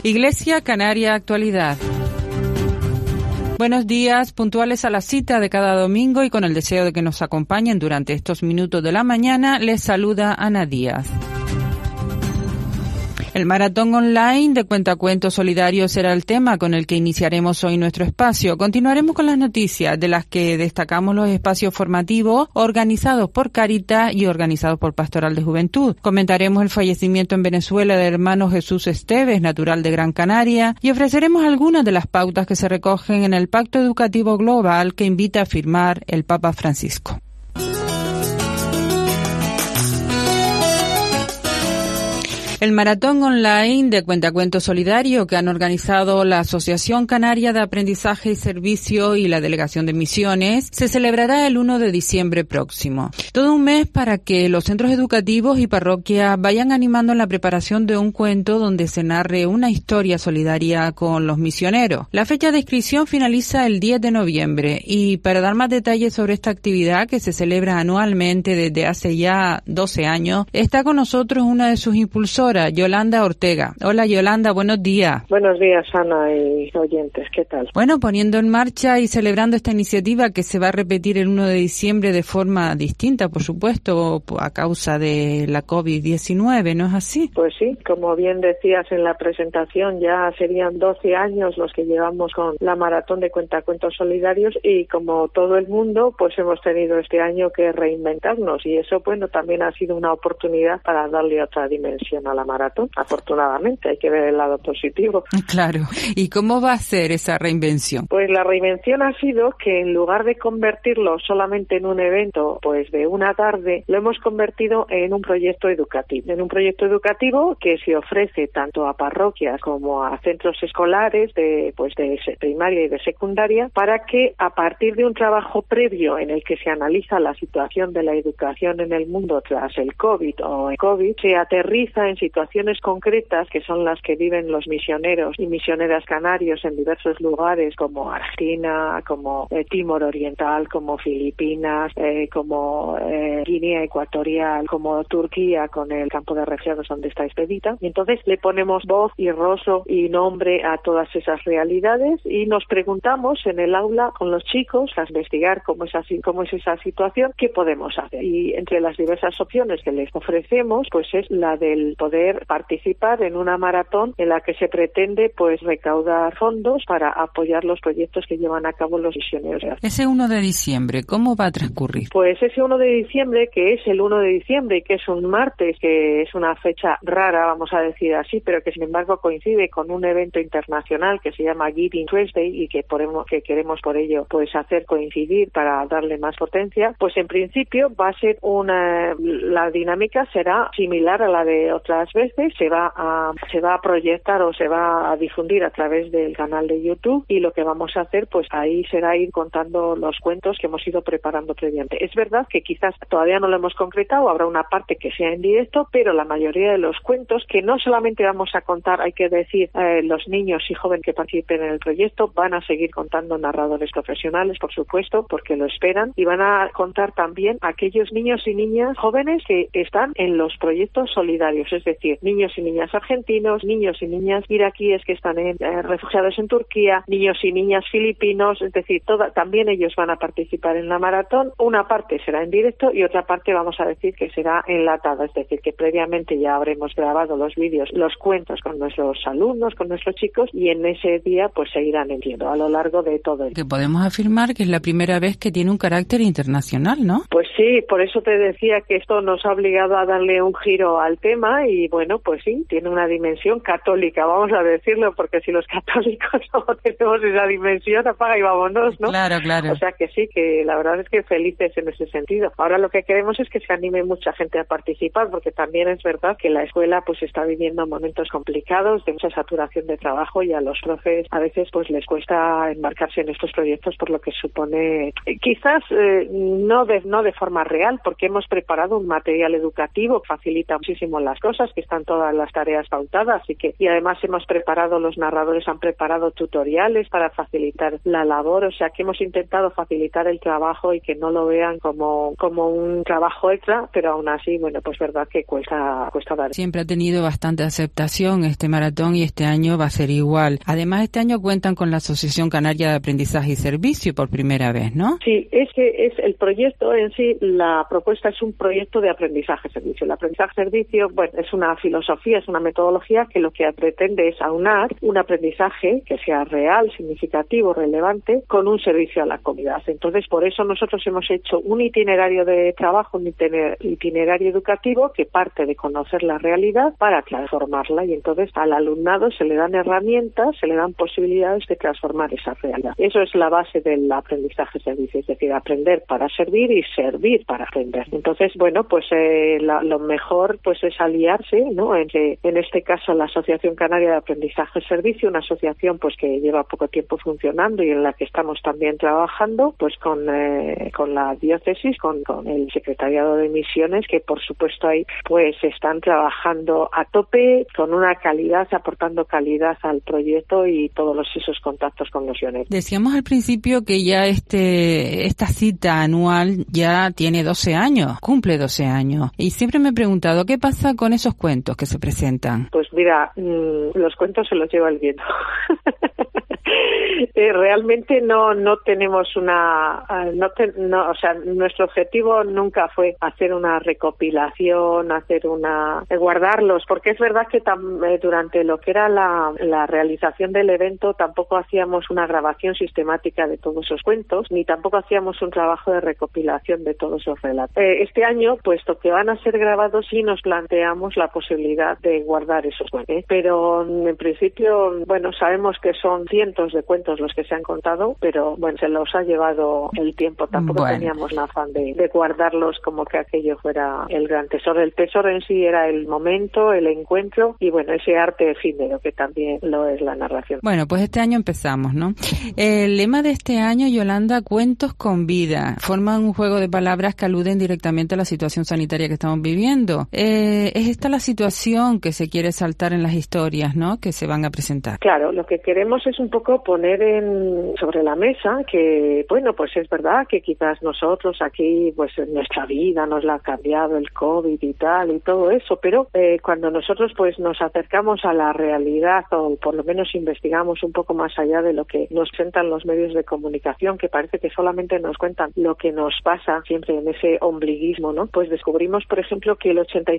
Iglesia Canaria Actualidad. Buenos días, puntuales a la cita de cada domingo y con el deseo de que nos acompañen durante estos minutos de la mañana, les saluda Ana Díaz. El maratón online de Cuentacuentos Solidarios será el tema con el que iniciaremos hoy nuestro espacio. Continuaremos con las noticias, de las que destacamos los espacios formativos organizados por Cáritas y organizados por Pastoral de Juventud. Comentaremos el fallecimiento en Venezuela del hermano Jesús Esteves, natural de Gran Canaria, y ofreceremos algunas de las pautas que se recogen en el Pacto Educativo Global que invita a firmar el Papa Francisco. El maratón online de Cuentacuentos Solidario que han organizado la Asociación Canaria de Aprendizaje y Servicio y la Delegación de Misiones se celebrará el 1 de diciembre próximo. Todo un mes para que los centros educativos y parroquias vayan animando en la preparación de un cuento donde se narre una historia solidaria con los misioneros. La fecha de inscripción finaliza el 10 de noviembre y para dar más detalles sobre esta actividad que se celebra anualmente desde hace ya 12 años, está con nosotros una de sus impulsoras, Yolanda Ortega. Hola Yolanda, buenos días. Buenos días Ana y oyentes, ¿qué tal? Bueno, poniendo en marcha y celebrando esta iniciativa que se va a repetir el 1 de diciembre de forma distinta, por supuesto, a causa de la COVID-19, ¿no es así? Pues sí, como bien decías en la presentación, ya serían 12 años los que llevamos con la maratón de Cuentacuentos Solidarios y como todo el mundo, pues hemos tenido este año que reinventarnos y eso, bueno, también ha sido una oportunidad para darle otra dimensión a la maratón. Afortunadamente, hay que ver el lado positivo. Claro. ¿Y cómo va a ser esa reinvención? Pues la reinvención ha sido que en lugar de convertirlo solamente en un evento, pues de una tarde, lo hemos convertido en un proyecto educativo. En un proyecto educativo que se ofrece tanto a parroquias como a centros escolares de primaria y de secundaria, para que a partir de un trabajo previo en el que se analiza la situación de la educación en el mundo tras el COVID o el COVID, se aterriza en situaciones concretas que son las que viven los misioneros y misioneras canarios en diversos lugares como Argentina, como Timor Oriental, como Filipinas, como Guinea Ecuatorial, como Turquía con el campo de refugiados donde está expedita. Y entonces le ponemos voz y rostro y nombre a todas esas realidades y nos preguntamos en el aula con los chicos a investigar cómo es esa situación, qué podemos hacer. Y entre las diversas opciones que les ofrecemos, pues es la del poder participar en una maratón en la que se pretende pues recaudar fondos para apoyar los proyectos que llevan a cabo los misioneros. Ese 1 de diciembre, ¿cómo va a transcurrir? Pues ese 1 de diciembre, que es el 1 de diciembre y que es un martes, que es una fecha rara, vamos a decir así, pero que sin embargo coincide con un evento internacional que se llama Giving Tuesday y que queremos por ello pues hacer coincidir para darle más potencia, pues en principio va a ser la dinámica será similar a la de otras veces, se va a proyectar o se va a difundir a través del canal de YouTube y lo que vamos a hacer pues ahí será ir contando los cuentos que hemos ido preparando previamente. Es verdad que quizás todavía no lo hemos concretado, habrá una parte que sea en directo, pero la mayoría de los cuentos que no solamente vamos a contar, hay que decir, los niños y jóvenes que participen en el proyecto, van a seguir contando narradores profesionales, por supuesto, porque lo esperan, y van a contar también aquellos niños y niñas jóvenes que están en los proyectos solidarios, es decir, niños y niñas argentinos, niños y niñas iraquíes que están refugiados en Turquía, niños y niñas filipinos, es decir, también ellos van a participar en la maratón. Una parte será en directo y otra parte vamos a decir que será enlatada, es decir, que previamente ya habremos grabado los vídeos, los cuentos con nuestros alumnos, con nuestros chicos, y en ese día pues se irán emitiendo a lo largo de todo el día. Que podemos afirmar que es la primera vez que tiene un carácter internacional, ¿no? Pues sí, por eso te decía que esto nos ha obligado a darle un giro al tema y bueno, pues sí, tiene una dimensión católica, vamos a decirlo, porque si los católicos no tenemos esa dimensión, apaga y vámonos, ¿no? Claro, claro. O sea que sí, que la verdad es que felices en ese sentido. Ahora lo que queremos es que se anime mucha gente a participar, porque también es verdad que la escuela pues está viviendo momentos complicados de mucha saturación de trabajo y a los profes a veces pues les cuesta embarcarse en estos proyectos por lo que supone, quizás no de forma real, porque hemos preparado un material educativo que facilita muchísimo las cosas, que están todas las tareas pautadas y además los narradores han preparado tutoriales para facilitar la labor, o sea que hemos intentado facilitar el trabajo y que no lo vean como un trabajo extra, pero aún así, bueno, pues verdad que cuesta dar. Siempre ha tenido bastante aceptación este maratón y este año va a ser igual. Además, este año cuentan con la Asociación Canaria de Aprendizaje y Servicio por primera vez, ¿no? Sí, es que es el proyecto en sí, la propuesta es un proyecto de aprendizaje-servicio. El aprendizaje-servicio, bueno, es una filosofía, es una metodología que lo que pretende es aunar un aprendizaje que sea real, significativo, relevante, con un servicio a la comunidad. Entonces, por eso nosotros hemos hecho un itinerario de trabajo, un itinerario educativo que parte de conocer la realidad para transformarla, y entonces al alumnado se le dan herramientas, se le dan posibilidades de transformar esa realidad. Eso es la base del aprendizaje-servicio, es decir, aprender para servir y servir para aprender. Entonces, bueno, pues lo mejor pues es aliarse, ¿no? En este caso la Asociación Canaria de Aprendizaje-Servicio, una asociación pues que lleva poco tiempo funcionando y en la que estamos también trabajando pues con la diócesis, con el secretariado de misiones, que por supuesto ahí pues están trabajando a tope con una calidad, aportando calidad al proyecto y todos esos contactos con los pioneros. Decíamos al principio que ya esta cita anual ya tiene 12 años, cumple 12 años, y siempre me he preguntado ¿qué pasa con esos cuentos que se presentan? Pues mira, los cuentos se los lleva el viento. Realmente no tenemos o sea, nuestro objetivo nunca fue hacer una recopilación, guardarlos, porque es verdad que durante lo que era la realización del evento tampoco hacíamos una grabación sistemática de todos esos cuentos, ni tampoco hacíamos un trabajo de recopilación de todos esos relatos. Este año, puesto que van a ser grabados, sí nos planteamos la posibilidad de guardar esos cuentos, pero en principio, bueno, sabemos que son cientos de cuentos los que se han contado, pero bueno, se los ha llevado el tiempo. Tampoco teníamos el afán de guardarlos como que aquello fuera el gran tesoro. El tesoro en sí era el momento, el encuentro y bueno, ese arte efímero que también lo es la narración. Bueno, pues este año empezamos, ¿no? El lema de este año, Yolanda, cuentos con vida. Forman un juego de palabras que aluden directamente a la situación sanitaria que estamos viviendo. Es esta la situación que se quiere saltar en las historias, ¿no? Que se van a presentar. Claro, lo que queremos es un poco poner sobre la mesa que, bueno, pues es verdad que quizás nosotros aquí, pues en nuestra vida nos la ha cambiado el COVID y tal y todo eso, pero cuando nosotros pues nos acercamos a la realidad o por lo menos investigamos un poco más allá de lo que nos presentan los medios de comunicación, que parece que solamente nos cuentan lo que nos pasa siempre en ese ombliguismo, ¿no? Pues descubrimos, por ejemplo, que el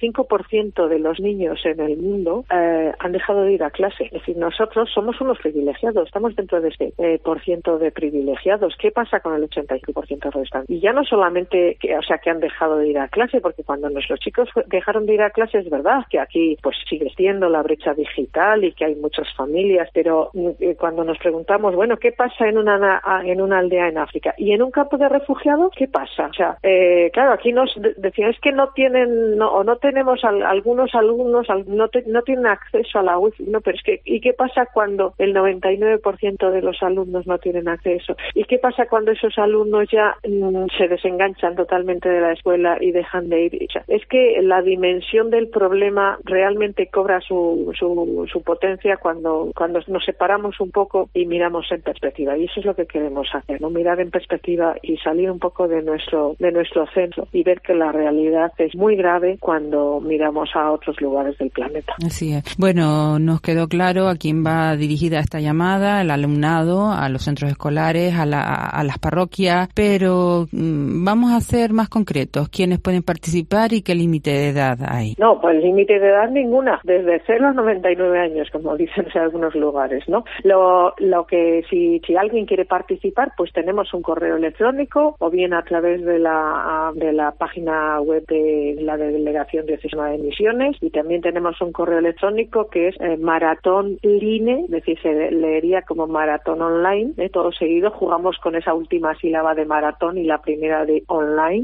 85% de los niños en el mundo han dejado de ir a clase. Es decir, nosotros somos unos privilegiados, estamos dentro de ese % de privilegiados. ¿Qué pasa con el 85% restante? Y ya no solamente que han dejado de ir a clase, porque cuando nuestros chicos dejaron de ir a clase es verdad que aquí pues sigue siendo la brecha digital y que hay muchas familias, pero cuando nos preguntamos, bueno, ¿qué pasa en una aldea en África? ¿Y en un campo de refugiados? ¿Qué pasa? O sea, claro, aquí nos decían, es que no tenemos algunos alumnos, no tienen acceso a la wifi. No, pero es que, ¿y qué pasa cuando el 99% de los alumnos no tienen acceso? ¿Y qué pasa cuando esos alumnos ya se desenganchan totalmente de la escuela y dejan de ir? O sea, es que la dimensión del problema realmente cobra su potencia cuando nos separamos un poco y miramos en perspectiva. Y eso es lo que queremos hacer, ¿no? Mirar en perspectiva y salir un poco de nuestro centro y ver que la realidad es muy grave cuando miramos a otros lugares del planeta. Así es. Bueno, nos quedó claro a quién va dirigida esta llamada, al alumnado, a los centros escolares, a las parroquias, pero vamos a ser más concretos. ¿Quiénes pueden participar y qué límite de edad hay? No, pues límite de edad ninguna, desde 0 a 99 años, como dicen en algunos lugares, ¿no? Lo que si alguien quiere participar, pues tenemos un correo electrónico o bien a través de la página web de la Delegación Diocesana de Misiones, y también tenemos un correo electrónico que es maratonline, es decir, se leería como maratón online, todo seguido, jugamos con esa última sílaba de maratón y la primera de online,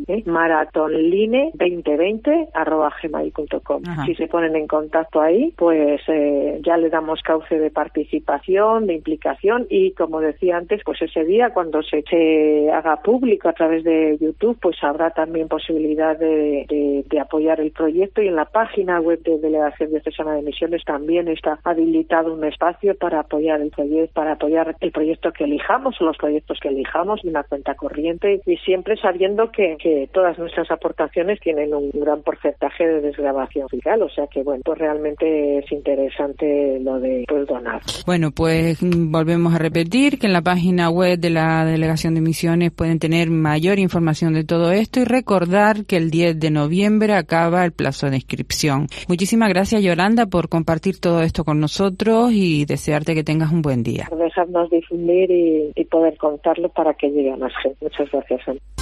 maratonline2020@gmail.com. Si se ponen en contacto ahí, pues ya le damos cauce de participación, de implicación, y como decía antes, pues ese día cuando se haga público a través de YouTube, pues habrá también posibilidad de apoyar el proyecto, y en la página web de Delegación Diocesana de Misiones también está habilitado un espacio para apoyar el proyecto que elijamos, o los proyectos que elijamos, una cuenta corriente, y siempre sabiendo que todas nuestras aportaciones tienen un gran porcentaje de desgravación fiscal, o sea que bueno, pues realmente es interesante lo de donar. Bueno, pues volvemos a repetir que en la página web de la Delegación de Misiones pueden tener mayor información de todo esto, y recordar que el 10 de noviembre acaba el plazo de inscripción. Muchísimas gracias, Yolanda, por compartir todo esto con nosotros, y desearte que tengas un buen día. Por dejarnos difundir y poder contarlo para que llegue a más gente. Muchas gracias.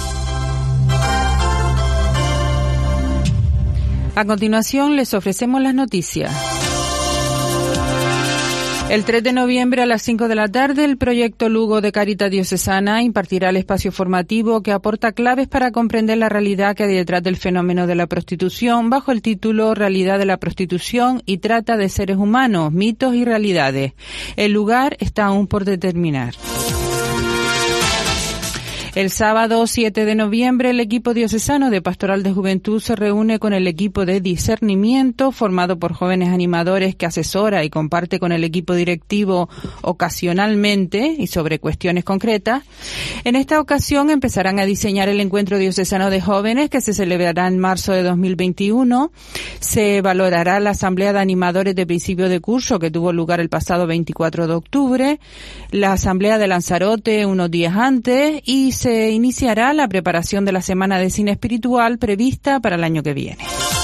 A continuación les ofrecemos las noticias. El 3 de noviembre a las 5 de la tarde, el proyecto Lugo de Cáritas Diocesana impartirá el espacio formativo que aporta claves para comprender la realidad que hay detrás del fenómeno de la prostitución, bajo el título Realidad de la prostitución y trata de seres humanos, mitos y realidades. El lugar está aún por determinar. El sábado 7 de noviembre, el equipo diocesano de Pastoral de Juventud se reúne con el equipo de discernimiento, formado por jóvenes animadores que asesora y comparte con el equipo directivo ocasionalmente y sobre cuestiones concretas. En esta ocasión empezarán a diseñar el encuentro diocesano de jóvenes que se celebrará en marzo de 2021. Se valorará la asamblea de animadores de principio de curso que tuvo lugar el pasado 24 de octubre, la asamblea de Lanzarote unos días antes, y se iniciará la preparación de la Semana de Cine Espiritual prevista para el año que viene.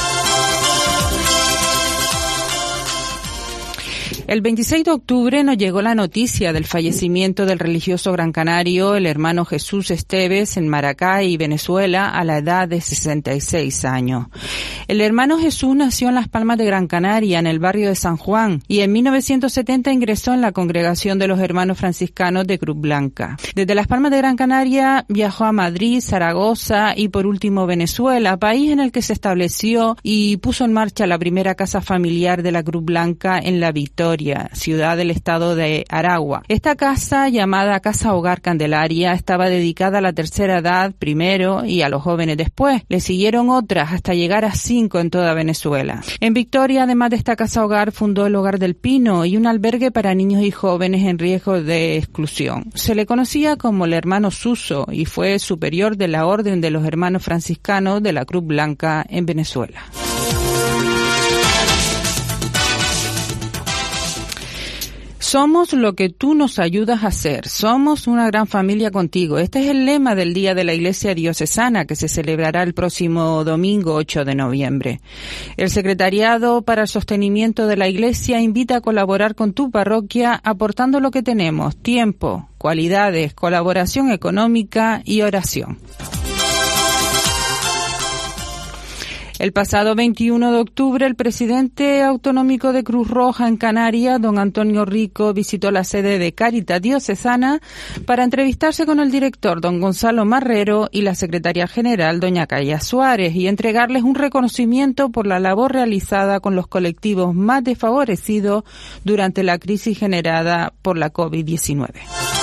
El 26 de octubre nos llegó la noticia del fallecimiento del religioso gran canario, el hermano Jesús Esteves, en Maracay, Venezuela, a la edad de 66 años. El hermano Jesús nació en Las Palmas de Gran Canaria, en el barrio de San Juan, y en 1970 ingresó en la Congregación de los Hermanos Franciscanos de Cruz Blanca. Desde Las Palmas de Gran Canaria viajó a Madrid, Zaragoza y por último Venezuela, país en el que se estableció y puso en marcha la primera casa familiar de la Cruz Blanca en La Victoria, ciudad del estado de Aragua. Esta casa, llamada Casa Hogar Candelaria, estaba dedicada a la tercera edad primero y a los jóvenes después. Le siguieron otras hasta llegar a 5 en toda Venezuela. En Victoria, además de esta Casa Hogar, fundó el Hogar del Pino y un albergue para niños y jóvenes en riesgo de exclusión. Se le conocía como el hermano Suso y fue superior de la Orden de los Hermanos Franciscanos de la Cruz Blanca en Venezuela. Somos lo que tú nos ayudas a hacer. Somos una gran familia contigo. Este es el lema del Día de la Iglesia Diocesana, que se celebrará el próximo domingo 8 de noviembre. El Secretariado para el Sostenimiento de la Iglesia invita a colaborar con tu parroquia aportando lo que tenemos: tiempo, cualidades, colaboración económica y oración. El pasado 21 de octubre, el presidente autonómico de Cruz Roja en Canarias, don Antonio Rico, visitó la sede de Cáritas Diocesana para entrevistarse con el director, don Gonzalo Marrero, y la secretaria general, doña Calla Suárez, y entregarles un reconocimiento por la labor realizada con los colectivos más desfavorecidos durante la crisis generada por la COVID-19.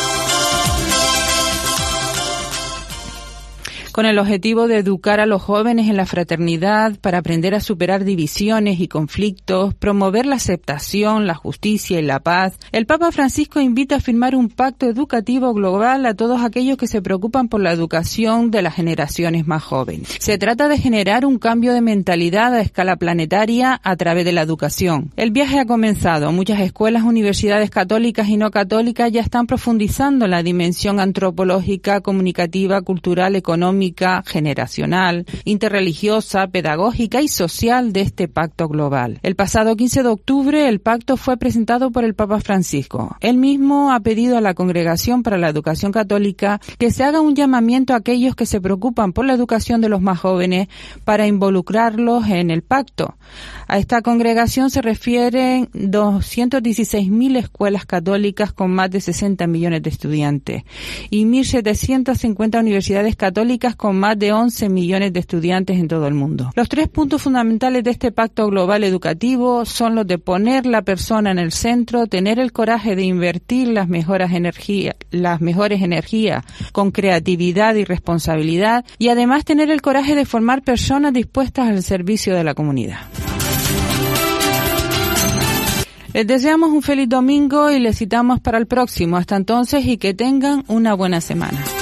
Con el objetivo de educar a los jóvenes en la fraternidad para aprender a superar divisiones y conflictos, promover la aceptación, la justicia y la paz, el Papa Francisco invita a firmar un pacto educativo global a todos aquellos que se preocupan por la educación de las generaciones más jóvenes. Se trata de generar un cambio de mentalidad a escala planetaria a través de la educación. El viaje ha comenzado. Muchas escuelas, universidades católicas y no católicas ya están profundizando en la dimensión antropológica, comunicativa, cultural, económica económica, generacional, interreligiosa, pedagógica y social de este pacto global. El pasado 15 de octubre, el pacto fue presentado por el Papa Francisco. Él mismo ha pedido a la Congregación para la Educación Católica que se haga un llamamiento a aquellos que se preocupan por la educación de los más jóvenes para involucrarlos en el pacto. A esta congregación se refieren 216.000 escuelas católicas con más de 60 millones de estudiantes y 1.750 universidades católicas con más de 11 millones de estudiantes en todo el mundo. Los 3 puntos fundamentales de este pacto global educativo son los de poner la persona en el centro, tener el coraje de invertir las mejores energías con creatividad y responsabilidad y además tener el coraje de formar personas dispuestas al servicio de la comunidad. Les deseamos un feliz domingo y les citamos para el próximo. Hasta entonces y que tengan una buena semana.